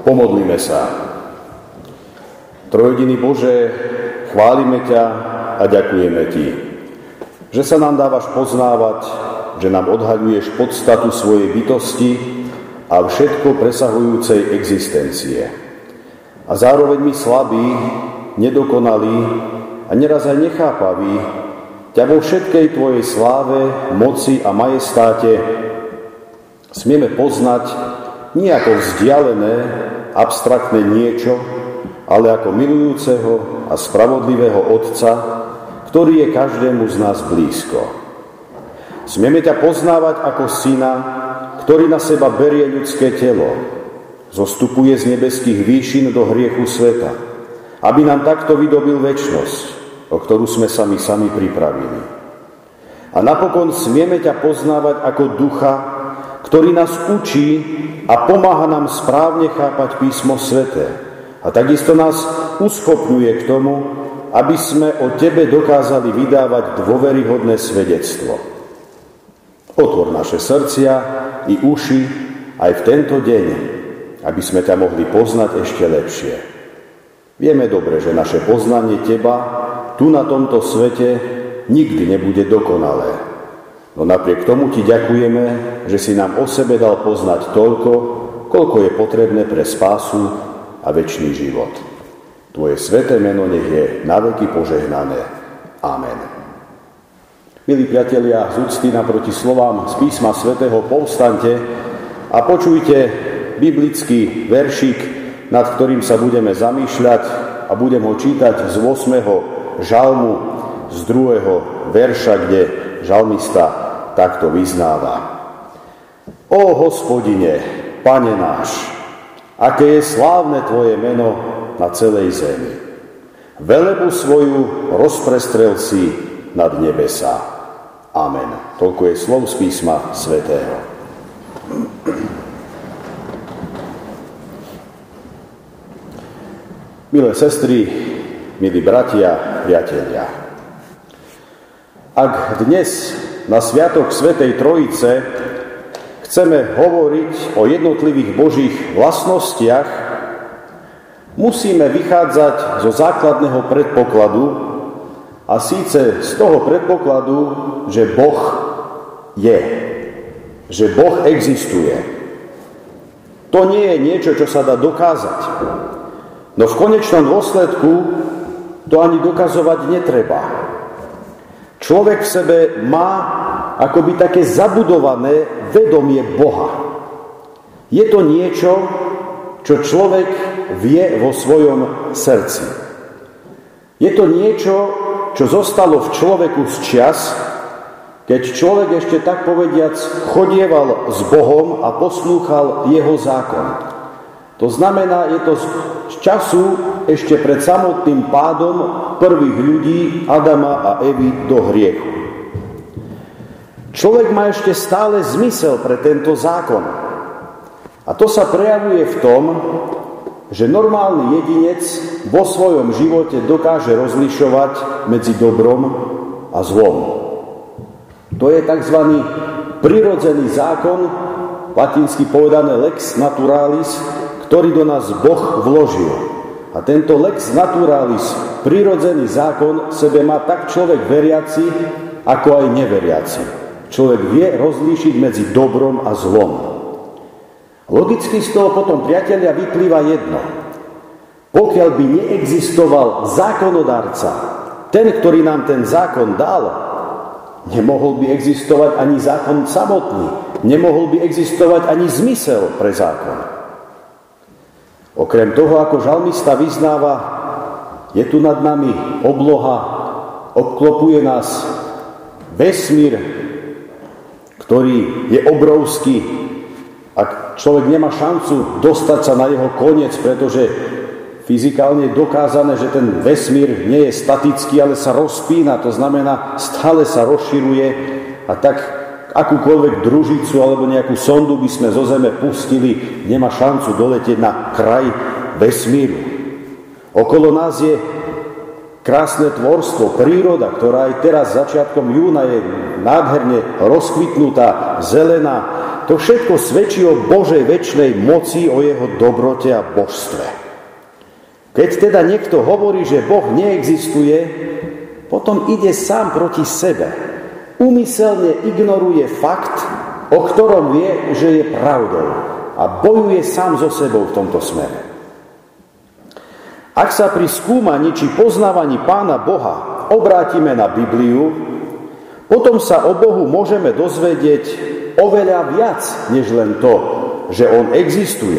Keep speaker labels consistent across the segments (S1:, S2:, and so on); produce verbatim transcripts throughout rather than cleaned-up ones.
S1: Pomodlíme sa. Trojjediný Bože, chválime ťa a ďakujeme ti, že sa nám dávaš poznávať, že nám odhaľuješ podstatu svojej bytosti a všetko presahujúcej existencie. A zároveň my slabí, nedokonalí a neraz aj nechápaví ťa vo všetkej tvojej sláve, moci a majestáte smieme poznať nie ako vzdialené, abstraktné niečo, ale ako milujúceho a spravodlivého Otca, ktorý je každému z nás blízko. Smieme ťa poznávať ako Syna, ktorý na seba berie ľudské telo, zostupuje z nebeských výšin do hriechu sveta, aby nám takto vydobil večnosť, o ktorú sme sa my sami pripravili. A napokon smieme ťa poznávať ako Ducha, ktorý nás učí a pomáha nám správne chápať písmo sväté. A takisto nás uschopňuje k tomu, aby sme o tebe dokázali vydávať dôveryhodné svedectvo. Otvor naše srdcia i uši aj v tento deň, aby sme ťa mohli poznať ešte lepšie. Vieme dobre, že naše poznanie teba tu na tomto svete nikdy nebude dokonalé. No napriek tomu ti ďakujeme, že si nám o sebe dal poznať toľko, koľko je potrebné pre spásu a večný život. Tvoje sväté meno nech je naveky požehnané. Amen. Milí priatelia, z úcty naproti slovám z písma svätého povstaňte a počujte biblický veršik, nad ktorým sa budeme zamýšľať a budem ho čítať z ôsmeho žalmu, z druhého verša, kde žalmista takto vyznáva. Ó Hospodine, Pane náš, aké je slávne tvoje meno na celej zemi. Velebu svoju rozprestrel si nad nebesá. Amen. Toľko je slov z písma svätého. Milé sestry, milí bratia, priatelia, ak dnes na Sviatok Svätej Trojice chceme hovoriť o jednotlivých Božích vlastnostiach, musíme vychádzať zo základného predpokladu, a síce z toho predpokladu, že Boh je, že Boh existuje. To nie je niečo, čo sa dá dokázať. No v konečnom dôsledku to ani dokazovať netreba. Človek v sebe má akoby také zabudované vedomie Boha. Je to niečo, čo človek vie vo svojom srdci. Je to niečo, čo zostalo v človeku z čias, keď človek ešte tak povediac chodieval s Bohom a poslúchal jeho zákon. To znamená, je to z času ešte pred samotným pádom prvých ľudí Adama a Evy do hriechu. Človek má ešte stále zmysel pre tento zákon. A to sa prejavuje v tom, že normálny jedinec vo svojom živote dokáže rozlišovať medzi dobrom a zlom. To je tzv. Prirodzený zákon, latinsky povedané lex naturalis, ktorý do nás Boh vložil. A tento lex naturalis, prirodzený zákon, v sebe má tak človek veriaci, ako aj neveriaci. Človek vie rozlíšiť medzi dobrom a zlom. Logicky z toho potom, priatelia, vyplýva jedno. Pokiaľ by neexistoval zákonodarca, ten, ktorý nám ten zákon dal, nemohol by existovať ani zákon samotný, nemohol by existovať ani zmysel pre zákon. Okrem toho, ako žalmista vyznáva, je tu nad nami obloha, obklopuje nás vesmír, ktorý je obrovský. Ak človek nemá šancu dostať sa na jeho koniec, pretože fyzikálne je dokázané, že ten vesmír nie je statický, ale sa rozpína, to znamená, stále sa rozširuje, a tak akúkoľvek družicu alebo nejakú sondu by sme zo Zeme pustili, nemá šancu doletieť na kraj vesmíru. Okolo nás je krásne tvorstvo, príroda, ktorá aj teraz začiatkom júna je nádherne rozkvitnutá, zelená, to všetko svedčí o Božej večnej moci, o jeho dobrote a božstve. Keď teda niekto hovorí, že Boh neexistuje, potom ide sám proti sebe. Úmyselne ignoruje fakt, o ktorom vie, že je pravdou, a bojuje sám so sebou v tomto smere. Ak sa pri skúmaní či poznávaní Pána Boha obrátime na Bibliu, potom sa o Bohu môžeme dozvedieť oveľa viac, než len to, že On existuje.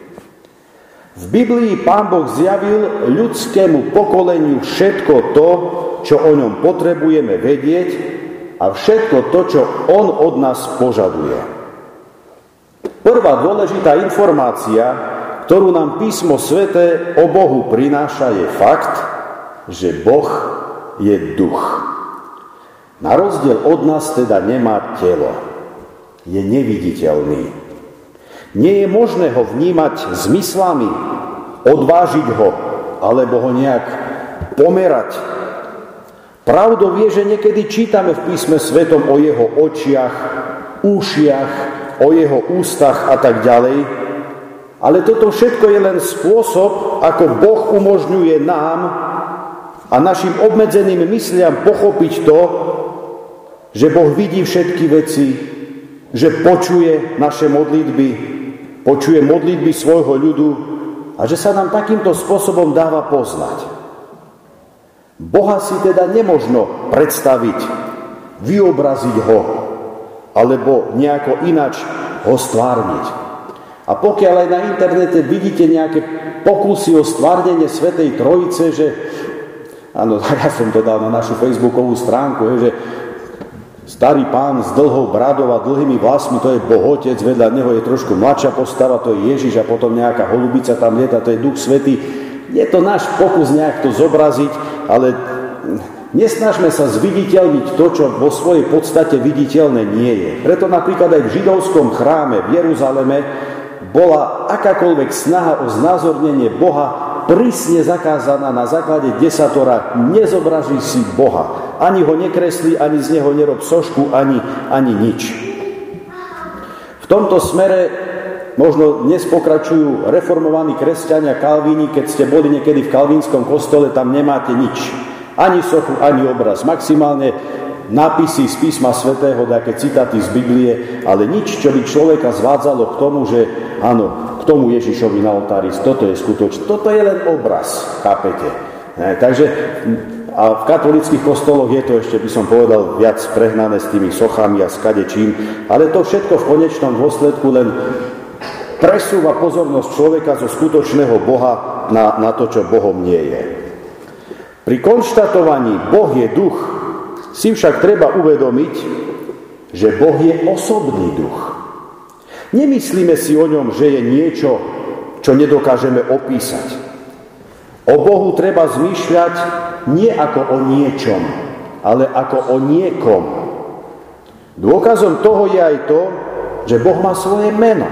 S1: V Biblii Pán Boh zjavil ľudskému pokoleniu všetko to, čo o ňom potrebujeme vedieť, a všetko to, čo On od nás požaduje. Prvá dôležitá informácia, ktorú nám Písmo Sväté o Bohu prináša, je fakt, že Boh je duch. Na rozdiel od nás teda nemá telo. Je neviditeľný. Nie je možné ho vnímať zmyslami, odvážiť ho, alebo ho nejak pomerať. Pravdou je, že niekedy čítame v Písme Svätom o jeho očiach, ušiach, o jeho ústach a tak ďalej. Ale toto všetko je len spôsob, ako Boh umožňuje nám a našim obmedzeným mysliam pochopiť to, že Boh vidí všetky veci, že počuje naše modlitby, počuje modlitby svojho ľudu a že sa nám takýmto spôsobom dáva poznať. Boha si teda nemožno predstaviť, vyobraziť ho, alebo nejako ináč ho stvárniť. A pokiaľ aj na internete vidíte nejaké pokusy o stvárnenie Svätej Trojice, že, áno, ja som to dal na našu facebookovú stránku, že starý pán s dlhou bradou a dlhými vlasmi, to je Boh Otec, vedľa neho je trošku mladšia postava, to je Ježiš, a potom nejaká holubica tam lieta, to je Duch Svätý. Je to náš pokus nejak to zobraziť, ale nesnažme sa zviditeľniť to, čo vo svojej podstate viditeľné nie je. Preto napríklad aj v židovskom chráme v Jeruzaleme bola akákoľvek snaha o znázornenie Boha prísne zakázaná na základe desatora. Nezobraží si Boha. Ani ho nekresli, ani z neho nerob sošku, ani, ani nič. V tomto smere možno dnes pokračujú reformovaní kresťania Kalvíni. Keď ste boli niekedy v kalvínskom kostole, tam nemáte nič. Ani sochu, ani obraz. Maximálne nápisy z Písma Svätého, také citáty z Biblie, ale nič, čo by človeka zvádzalo k tomu, že áno, k tomu Ježišovi na oltári, toto je skutočné. Toto je len obraz, chápete? Ne, takže a v katolíckych kostoloch je to ešte, by som povedal, viac prehnané s tými sochami a s kadečím, ale to všetko v konečnom dôsledku len presúva pozornosť človeka zo skutočného Boha na, na to, čo Bohom nie je. Pri konštatovaní Boh je duch si však treba uvedomiť, že Boh je osobný duch. Nemyslíme si o ňom, že je niečo, čo nedokážeme opísať. O Bohu treba zmýšľať nie ako o niečom, ale ako o niekom. Dôkazom toho je aj to, že Boh má svoje meno.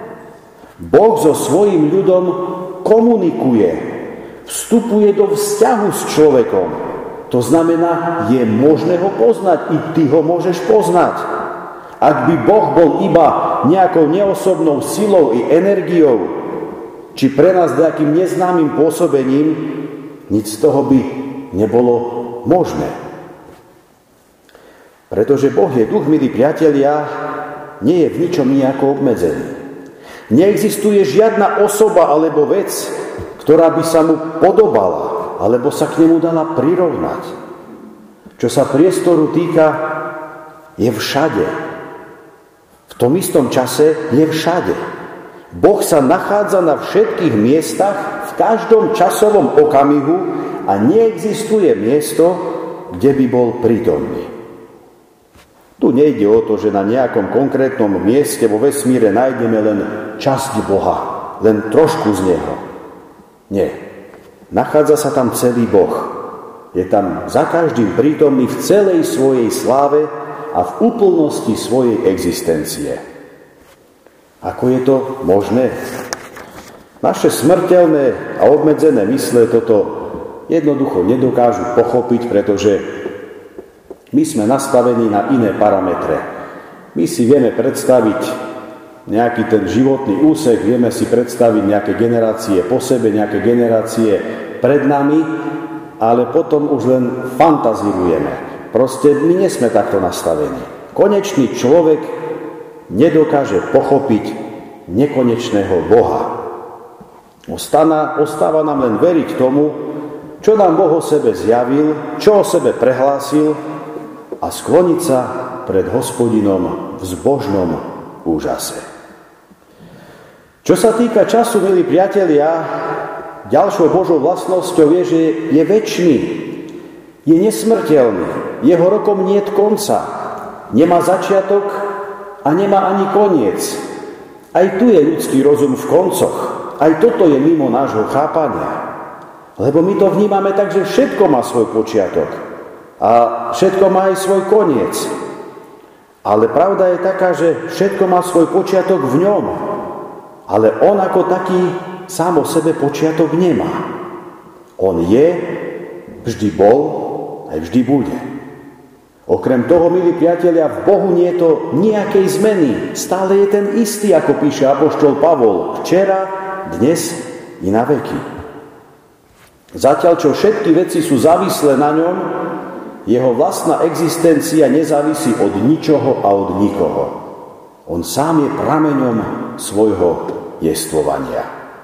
S1: Boh so svojím ľudom komunikuje, vstupuje do vzťahu s človekom. To znamená, je možné ho poznať, i ty ho môžeš poznať. Ak by Boh bol iba nejakou neosobnou silou i energiou, či pre nás nejakým neznámym pôsobením, nič z toho by nebolo možné. Pretože Boh je duch, milí priatelia, nie je v ničom nejako obmedzený. Neexistuje žiadna osoba alebo vec, ktorá by sa mu podobala, alebo sa k nemu dala prirovnať. Čo sa priestoru týka, je všade. V tom istom čase je všade. Boh sa nachádza na všetkých miestach, v každom časovom okamihu a neexistuje miesto, kde by bol prítomný. Tu nejde o to, že na nejakom konkrétnom mieste vo vesmíre nájdeme len časť Boha, len trošku z Neho. Nie. Nachádza sa tam celý Boh. Je tam za každým prítomný v celej svojej sláve a v úplnosti svojej existencie. Ako je to možné? Naše smrteľné a obmedzené mysle toto jednoducho nedokážu pochopiť, pretože my sme nastavení na iné parametre. My si vieme predstaviť nejaký ten životný úsek, vieme si predstaviť nejaké generácie po sebe, nejaké generácie pred nami, ale potom už len fantazírujeme. Proste my nie sme takto nastavení. Konečný človek nedokáže pochopiť nekonečného Boha. Ostáva, ostáva nám len veriť tomu, čo nám Boh o sebe zjavil, čo o sebe prehlásil a skloniť sa pred Hospodinom v zbožnom úžase. Čo sa týka času, milí priatelia, ďalšou Božou vlastnosťou je, že je večný, je nesmrteľný, jeho rokom niet konca, nemá začiatok a nemá ani koniec. Aj tu je ľudský rozum v koncoch, aj toto je mimo nášho chápania. Lebo my to vnímame tak, že všetko má svoj počiatok a všetko má aj svoj koniec. Ale pravda je taká, že všetko má svoj počiatok v ňom, ale on ako taký sám o sebe počiatok nemá. On je, vždy bol, aj vždy bude. Okrem toho, milí priatelia, v Bohu nie je to nejakej zmeny. Stále je ten istý, ako píše apoštol Pavol, včera, dnes i na veky. Zatiaľ, čo všetky veci sú závislé na ňom, jeho vlastná existencia nezávisí od ničoho a od nikoho. On sám je prameňom svojho jestvovania.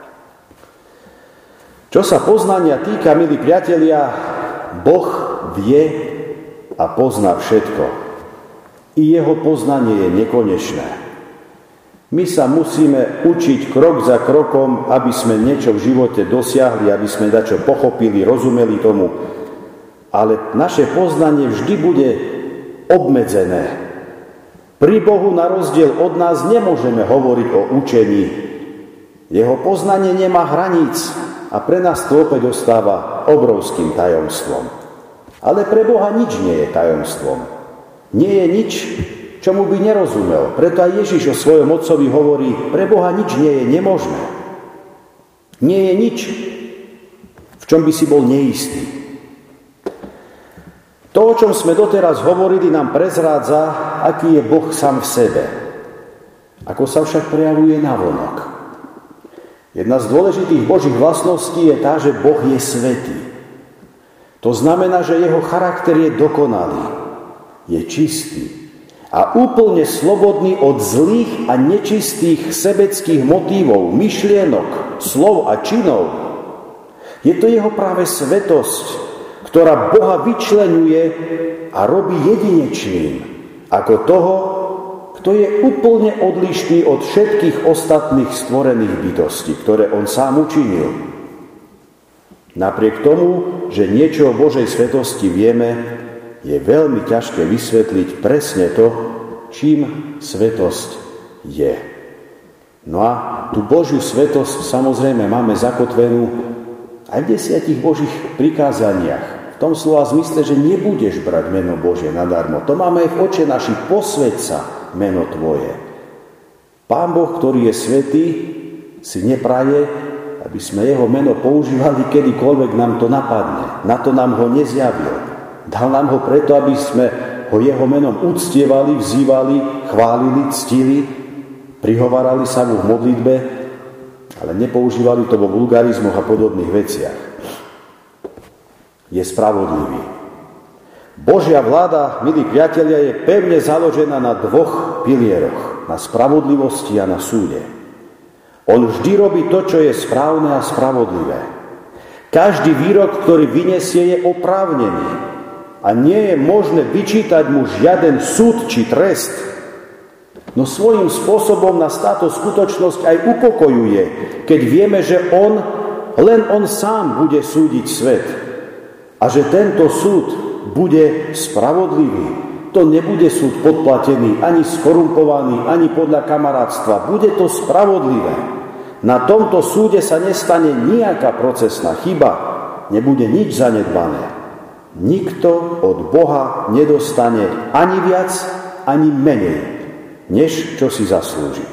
S1: Čo sa poznania týka, milí priatelia, Boh vie a pozná všetko. I jeho poznanie je nekonečné. My sa musíme učiť krok za krokom, aby sme niečo v živote dosiahli, aby sme dačo pochopili, rozumeli tomu. Ale naše poznanie vždy bude obmedzené. Pri Bohu na rozdiel od nás nemôžeme hovoriť o učení. Jeho poznanie nemá hraníc a pre nás to opäť ostáva obrovským tajomstvom. Ale pre Boha nič nie je tajomstvom. Nie je nič, čomu by nerozumel. Preto aj Ježiš o svojom otcovi hovorí, pre Boha nič nie je nemožné. Nie je nič, v čom by si bol neistý. To, o čom sme doteraz hovorili, nám prezrádza, aký je Boh sám v sebe. Ako sa však prejavuje navonok. Jedna z dôležitých Božích vlastností je tá, že Boh je svätý. To znamená, že jeho charakter je dokonalý, je čistý a úplne slobodný od zlých a nečistých sebeckých motívov, myšlienok, slov a činov. Je to jeho práve svätosť, ktorá Boha vyčleňuje a robí jedinečným, ako toho, kto je úplne odlišný od všetkých ostatných stvorených bytostí, ktoré on sám učinil. Napriek tomu, že niečo o Božej svetosti vieme, je veľmi ťažké vysvetliť presne to, čím svetosť je. No a tú Božiu svetosť samozrejme máme zakotvenú aj v desiatich Božích prikázaniach. V tom slova zmysle, že nebudeš brať meno Božie nadarmo. To máme aj v Oče naši, posväť sa meno Tvoje. Pán Boh, ktorý je svätý, si nepraje, aby sme jeho meno používali kedykoľvek nám to napadne. Na to nám ho nezjavil. Dal nám ho preto, aby sme ho jeho menom uctievali, vzývali, chválili, ctili, prihovárali sa mu v modlitbe, ale nepoužívali to vo vulgarizmoch a podobných veciach. Je spravodlivý. Božia vláda, milí priatelia, je pevne založená na dvoch pilieroch, na spravodlivosti a na súde. On vždy robí to, čo je správne a spravodlivé. Každý výrok, ktorý vyniesie, je oprávnený. A nie je možné vyčítať mu žiaden súd či trest. No svojím spôsobom nás táto skutočnosť aj upokojuje, keď vieme, že on, len on sám bude súdiť svet. A že tento súd bude spravodlivý. To nebude súd podplatený, ani skorumpovaný, ani podľa kamarátstva. Bude to spravodlivé. Na tomto súde sa nestane nejaká procesná chyba, nebude nič zanedbané. Nikto od Boha nedostane ani viac, ani menej, než čo si zaslúži.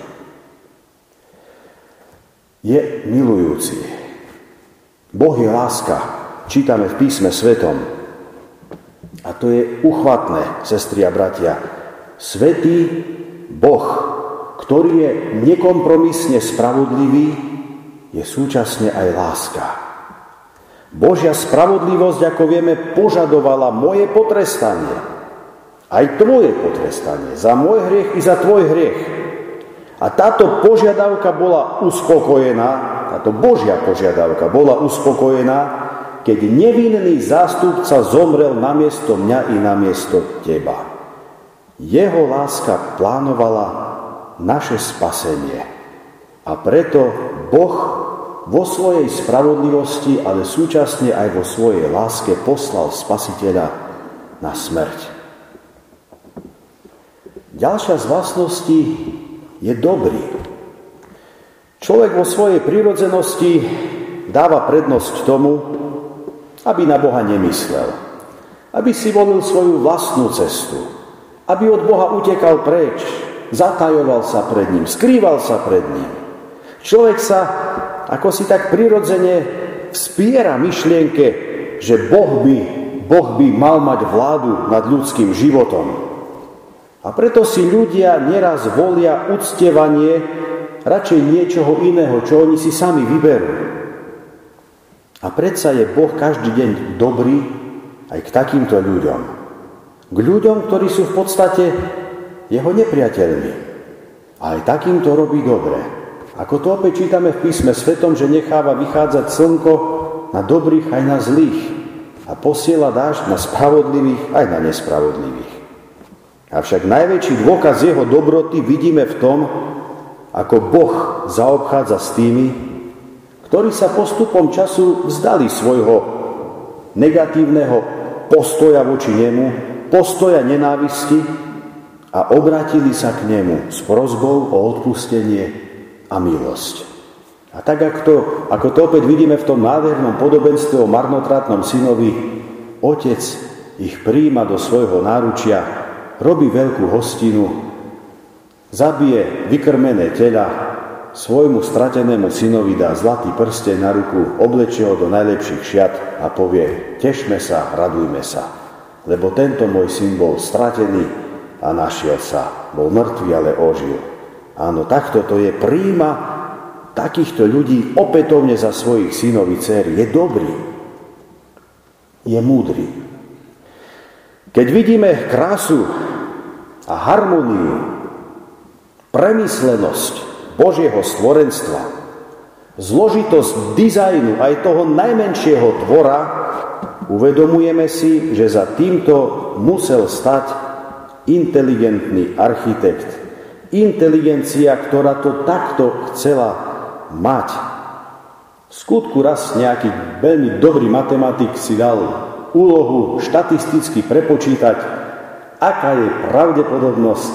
S1: Je milujúci. Boh je láska, čítame v písme svetom. A to je uchvatné, sestri a bratia. Svätý Boh, ktorý je nekompromisne spravodlivý, je súčasne aj láska. Božia spravodlivosť, ako vieme, požadovala moje potrestanie. Aj tvoje potrestanie. Za môj hriech i za tvoj hriech. A táto požiadavka bola uspokojená, táto Božia požiadavka bola uspokojená, keď nevinný zástupca zomrel namiesto mňa i namiesto teba. Jeho láska plánovala naše spasenie. A preto Boh vo svojej spravodlivosti, ale súčasne aj vo svojej láske poslal Spasiteľa na smrť. Ďalšia z vlastností je dobrý. Človek vo svojej prirodzenosti dáva prednosť tomu, aby na Boha nemyslel, aby si volil svoju vlastnú cestu, aby od Boha utekal preč, zatajoval sa pred ním, skrýval sa pred ním. Človek sa ako si tak prirodzene vspiera myšlienke, že Boh by, Boh by mal mať vládu nad ľudským životom. A preto si ľudia neraz volia uctievanie radšej niečoho iného, čo oni si sami vyberú. A predsa je Boh každý deň dobrý aj k takýmto ľuďom. K ľuďom, ktorí sú v podstate jeho nepriateľmi. A aj takýmto robí dobre. Ako to opäť čítame v písme svetom, že necháva vychádzať slnko na dobrých aj na zlých a posiela dážď na spravodlivých aj na nespravodlivých. Avšak najväčší dôkaz jeho dobroty vidíme v tom, ako Boh zaobchádza s tými, ktorí sa postupom času vzdali svojho negatívneho postoja voči nemu, postoja nenávisti a obratili sa k nemu s prosbou o odpustenie a milosť. A tak, ako to, ako to opäť vidíme v tom nádhernom podobenstve o marnotratnom synovi, otec ich prijíma do svojho náručia, robí veľkú hostinu, zabije vykrmené tela, svojmu stratenému synovi dá zlatý prsteň na ruku, oblečie ho do najlepších šiat a povie: tešme sa, radujme sa, lebo tento môj syn bol stratený a našiel sa, bol mŕtvý, ale ožil. Áno, takto to je, prijíma takýchto ľudí opätovne za svojich synov i dcéry. Je dobrý, je múdry. Keď vidíme krásu a harmóniu, premyslenosť Božieho stvorenstva, zložitosť dizajnu aj toho najmenšieho tvora, uvedomujeme si, že za týmto musel stať inteligentný architekt, inteligencia, ktorá to takto chcela mať. V skutku raz nejaký veľmi dobrý matematik si dal úlohu štatisticky prepočítať, aká je pravdepodobnosť,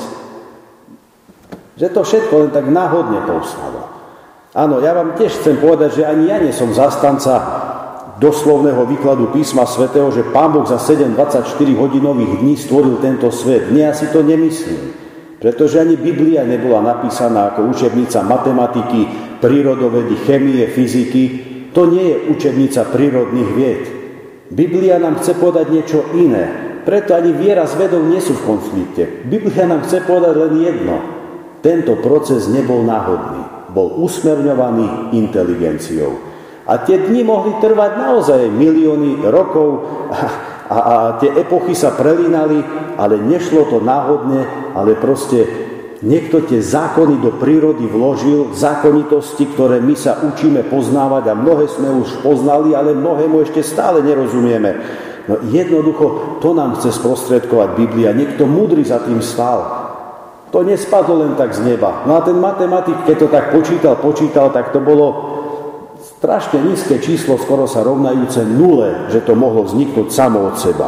S1: že to všetko len tak náhodne povstalo. Áno, ja vám tiež chcem povedať, že ani ja nie som zastanca doslovného výkladu písma svätého, že Pán Boh za sedem dvadsaťštyri hodinových dní stvoril tento svet. Nie, ja si to nemyslím. Pretože ani Biblia nebola napísaná ako učebnica matematiky, prírodovedy, chémie, fyziky. To nie je učebnica prírodných vied. Biblia nám chce povedať niečo iné. Preto ani viera s vedou nie sú v konflikte. Biblia nám chce povedať len jedno. Tento proces nebol náhodný. Bol usmerňovaný inteligenciou. A tie dni mohli trvať naozaj milióny rokov a, a, a tie epochy sa prelínali, ale nešlo to náhodne, ale proste niekto tie zákony do prírody vložil, zákonitosti, ktoré my sa učíme poznávať a mnohé sme už poznali, ale mnohému ešte stále nerozumieme. No jednoducho, to nám chce sprostredkovať Biblia. Niekto múdry za tým stál. To nespadlo len tak z neba. No a ten matematik, keď to tak počítal, počítal, tak to bolo strašne nízke číslo, skoro sa rovnajúce nule, že to mohlo vzniknúť samo od seba.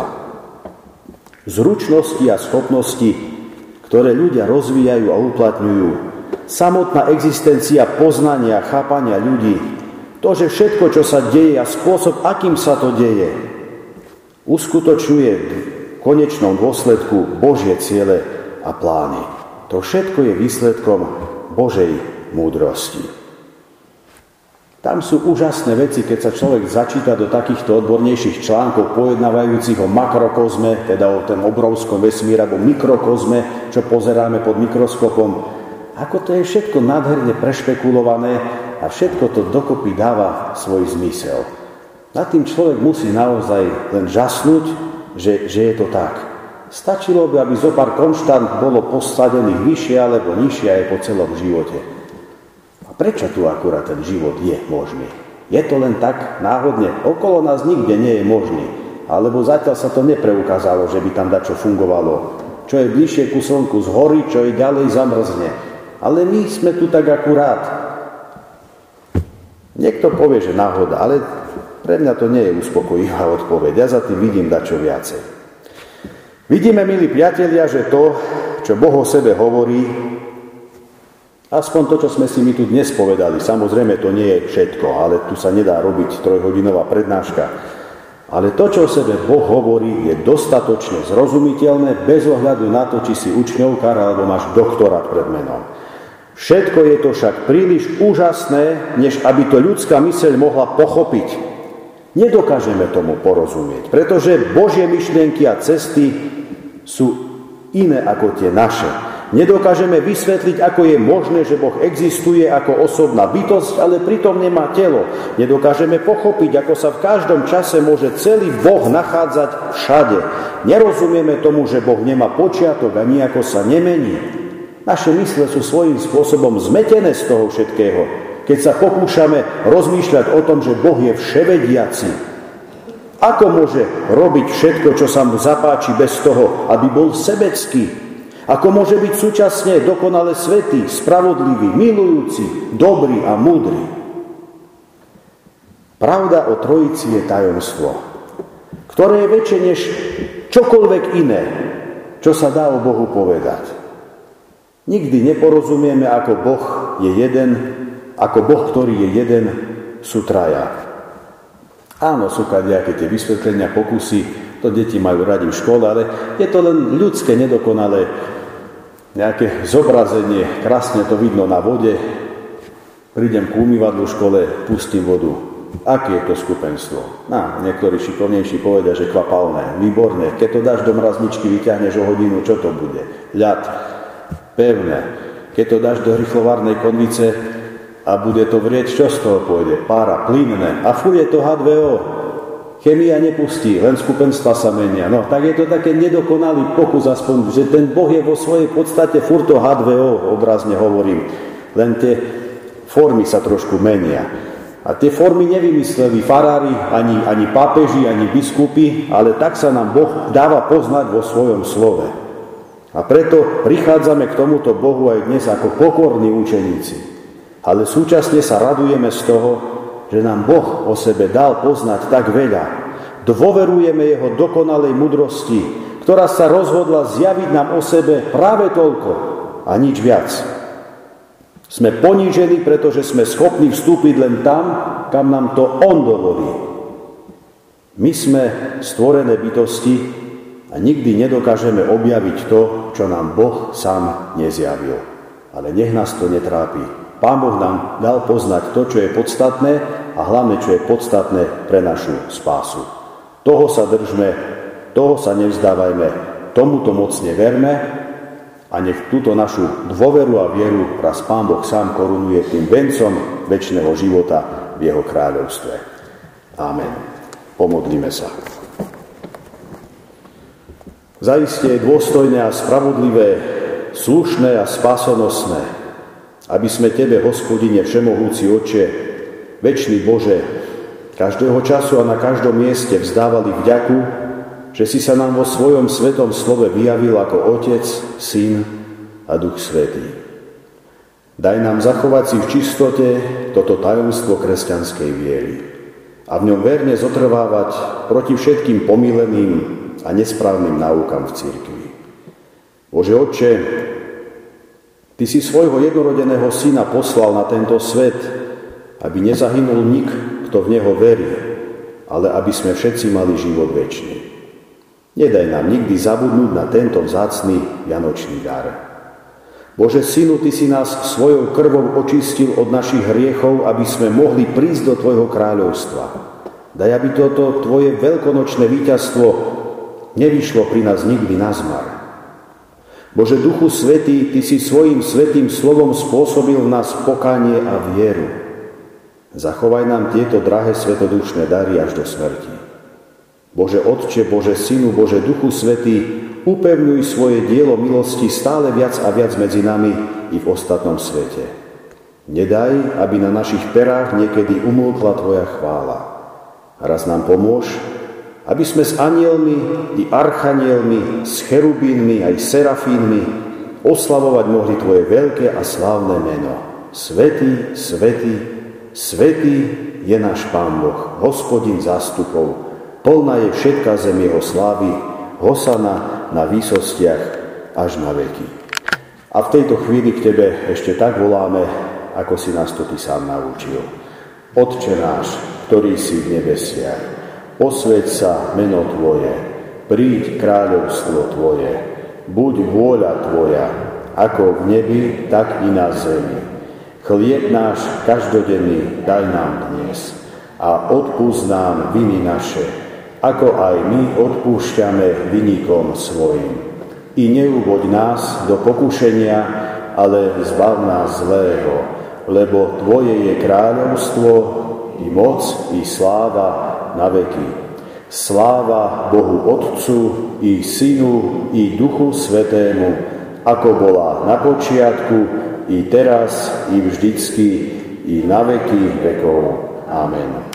S1: Zručnosti a schopnosti, ktoré ľudia rozvíjajú a uplatňujú, samotná existencia poznania, chápania ľudí, to, že všetko, čo sa deje a spôsob, akým sa to deje, uskutočňuje v konečnom dôsledku Božie ciele a plány. To všetko je výsledkom Božej múdrosti. Tam sú úžasné veci, keď sa človek začíta do takýchto odbornejších článkov pojednávajúcich o makrokozme, teda o tom obrovskom vesmíre, alebo mikrokozme, čo pozeráme pod mikroskopom. ako to je všetko nádherne prešpekulované a všetko to dokopy dáva svoj zmysel. Nad tým človek musí naozaj len žasnúť, že, že je to tak. Stačilo by, aby zo pár konštant bolo posadených vyššie alebo nižšie aj po celom živote. A prečo tu akurát ten život je možný? Je to len tak náhodne? Okolo nás nikde nie je možný. Alebo zatiaľ sa to nepreukázalo, že by tam dačo fungovalo. Čo je bližšie ku slnku z hory, čo je ďalej zamrzne. Ale my sme tu tak akurát. Niekto povie, že náhoda, ale pre mňa to nie je uspokojivá odpoveď. Ja za tým vidím dačo viacej. Vidíme, milí priatelia, že to, čo Boh o sebe hovorí, aspoň to, čo sme si my tu dnes povedali, samozrejme to nie je všetko, ale tu sa nedá robiť trojhodinová prednáška. Ale to, čo o sebe Boh hovorí, je dostatočne zrozumiteľné bez ohľadu na to, či si učňovkár alebo máš doktorát pred menom. Všetko je to však príliš úžasné, než aby to ľudská myseľ mohla pochopiť. Nedokážeme tomu porozumieť, pretože Božie myšlienky a cesty sú iné ako tie naše. Nedokážeme vysvetliť, ako je možné, že Boh existuje ako osobná bytosť, ale pritom nemá telo. Nedokážeme pochopiť, ako sa v každom čase môže celý Boh nachádzať všade. Nerozumieme tomu, že Boh nemá počiatok a nijako sa nemení. Naše mysle sú svojím spôsobom zmetené z toho všetkého, keď sa pokúšame rozmýšľať o tom, že Boh je vševediaci. Ako môže robiť všetko, čo sa mu zapáči bez toho, aby bol sebecký? Ako môže byť súčasne dokonale svätý, spravodlivý, milujúci, dobrý a múdry? Pravda o Trojici je tajomstvo, ktoré je väčšie než čokoľvek iné, čo sa dá o Bohu povedať. Nikdy neporozumieme, ako Boh je jeden, ako Boh, ktorý je jeden, sú traja. Áno, sú kadejaké tie vysvetlenia, pokusy, to deti majú radi v škole, ale je to len ľudské, nedokonalé nejaké zobrazenie, krásne to vidno na vode, prídem k umývadlu v škole, pustím vodu. Aké je to skupenstvo? No, niektorí šikovnejší povedia, že kvapalné, výborné. Keď to dáš do mrazničky, vyťahneš o hodinu, čo to bude? Ľad, pevné. Keď to dáš do rýchlovárnej konvice a bude to vrieť, čo z toho pôjde? Pára, plynné. A furt je to há dve ó. Chémia nepustí, len skupenstva sa menia. No, tak je to také nedokonalý pokus, aspoň, že ten Boh je vo svojej podstate furt to há dve ó, obrazne hovorím. Len tie formy sa trošku menia. A tie formy nevymysleli farári, ani, ani pápeži, ani biskupy, ale tak sa nám Boh dáva poznať vo svojom slove. A preto prichádzame k tomuto Bohu aj dnes ako pokorní učeníci. Ale súčasne sa radujeme z toho, že nám Boh o sebe dal poznať tak veľa. Dôverujeme jeho dokonalej mudrosti, ktorá sa rozhodla zjaviť nám o sebe práve toľko a nič viac. Sme ponížení, pretože sme schopní vstúpiť len tam, kam nám to on dovolí. My sme stvorené bytosti a nikdy nedokážeme objaviť to, čo nám Boh sám nezjavil. Ale nech nás to netrápi. Pán Boh nám dal poznať to, čo je podstatné a hlavne, čo je podstatné pre našu spásu. Toho sa držme, toho sa nevzdávajme, tomuto mocne verme a nech túto našu dôveru a vieru raz Pán Boh sám korunuje tým vencom večného života v jeho kráľovstve. Amen. Pomodlíme sa. Zaiste je dôstojné a spravodlivé, slušné a spásonosné, aby sme Tebe, Hospodine, všemohúci Otče, večný Bože, každého času a na každom mieste vzdávali vďaku, že si sa nám vo svojom svetom slove vyjavil ako Otec, Syn a Duch Svätý. Daj nám zachovať si v čistote toto tajomstvo kresťanskej viery a v ňom verne zotrvávať proti všetkým pomýleným a nesprávnym náukam v cirkvi. Bože Otče, Ty si svojho jednorodeného syna poslal na tento svet, aby nezahynul nik, kto v neho verí, ale aby sme všetci mali život večný. Nedaj nám nikdy zabudnúť na tento vzácny vianočný dar. Bože Synu, Ty si nás svojou krvou očistil od našich hriechov, aby sme mohli prísť do Tvojho kráľovstva. Daj, aby toto Tvoje veľkonočné víťazstvo nevyšlo pri nás nikdy na zmar. Bože Duchu Svätý, Ty si svojím svätým slovom spôsobil v nás pokánie a vieru. Zachovaj nám tieto drahé svetodušné dary až do smrti. Bože Otče, Bože Synu, Bože Duchu Svätý, upevňuj svoje dielo milosti stále viac a viac medzi nami i v ostatnom svete. Nedaj, aby na našich perách niekedy umlkla Tvoja chvála. Raz nám pomôž, aby sme s anielmi i archanielmi, s cherubínmi aj serafínmi oslavovať mohli Tvoje veľké a slávne meno. Svätý, svätý, svätý je náš Pán Boh, Hospodin zástupov, plná je všetká zem jeho slávy, hosana na výsostiach až na veky. A v tejto chvíli k Tebe ešte tak voláme, ako si nás to Ty sám naučil. Otče náš, ktorý si v nebesiach, posväť sa meno Tvoje, príď kráľovstvo Tvoje, buď vôľa Tvoja, ako v nebi, tak i na zemi. Chlieb náš každodenný daj nám dnes a odpusť nám viny naše, ako aj my odpúšťame viníkom svojim. I neuvoď nás do pokušenia, ale zbav nás zlého, lebo Tvoje je kráľovstvo, i moc, i sláva na veky. Sláva Bohu Otcu, i Synu, i Duchu Svätému, ako bola na počiatku, i teraz, i vždycky, i na veky vekov. Amen.